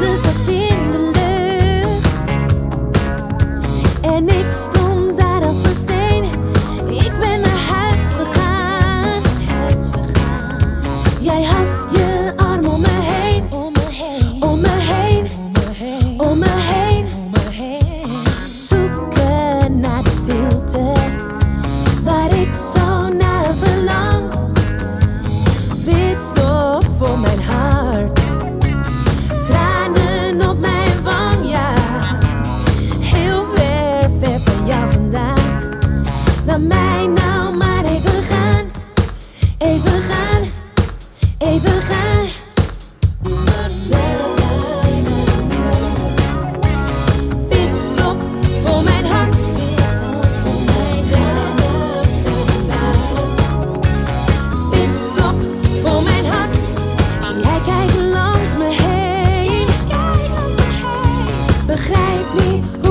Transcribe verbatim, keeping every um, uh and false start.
liefde zat in de lucht. En ik stond daar als een steen. Ik ben naar huis gegaan. Jij had je arm om me heen, om me heen, om me heen, om me heen, om me heen. Zoeken naar de stilte waar ik zo naar verlang. Witstof voor mijn hart, tranen op mijn wang, ja. Heel ver, ver van jou vandaan. Laat mij nou maar even gaan, even gaan, even gaan. Pitstop voor mijn hart. Pitstop voor mijn hart. Jij kijkt langs me heen, begrijp niet